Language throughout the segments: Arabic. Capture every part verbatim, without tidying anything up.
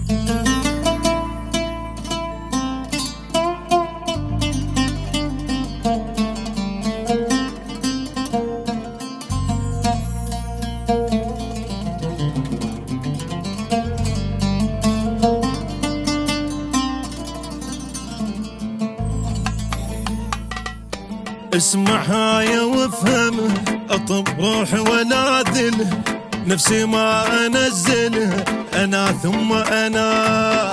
اسمع هاي وافهمه، اطب روحي ولا ذله، نفسي ما انزله، انا ثم انا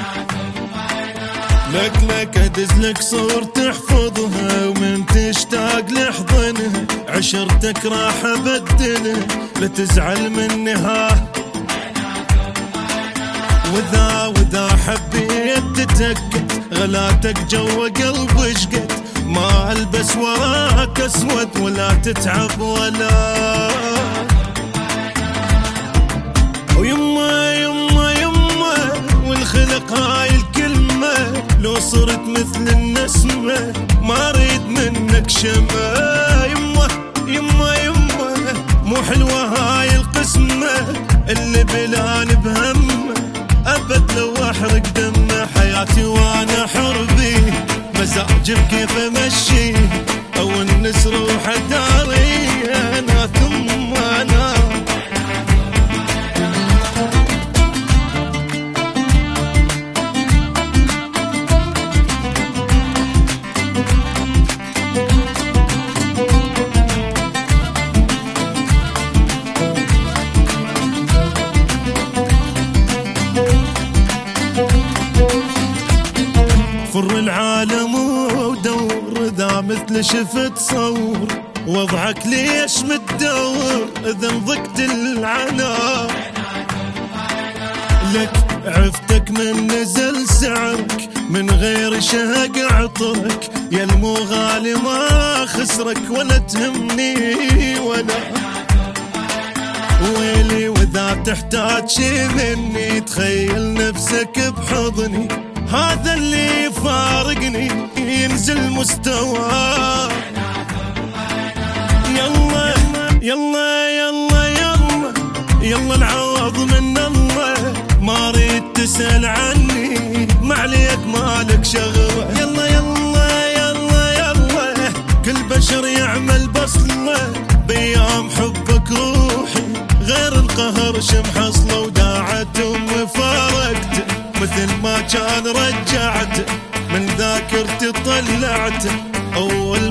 لك لك ادز لك صور تحفظها، ومن تشتاق لحضنها عشرتك راح ابدله، لا تزعل مني ها. وذا وذا حبيت تتأكد غلاتك جوا قلبي شقد، ما البس وراك اسود ولا تتعب ولا. ويما يما يما والخلق هاي الكلمة، لو صرت مثل النسمة ما اريد منك شمة. يما يما يما مو حلوة هاي القسمة، اللي بلاني بهمه ابد لو احرق دمه، حياتي وانا حر بيه، مزاجي بكيف امشي او النس روح داري، انا ثم انا. فر العالم ودور، ذا مثل شفت صور، وضعك ليش متدور، اذا ضقت العنا لك عفتك من نزل سعرك، من غير شهق عطرك، يا المو غالي ما خسرك ولا تهمني ولا. ويلي واذا تحتاج شي مني، تخيل نفسك بحضني، هذا اللي يفارقني ينزل مستواه. يلا يلا يلا يلا يلا العوض من الله، ما اريد تسأل عني، ما عليك مالك شغله. يلا يلا يلا يلا كل بشر يعمل بصله، بيام حبك روحي غير القهر شمحصله، وداعت وفارقته مثل ما كان رجعته، من ذاكرتي طلعته اول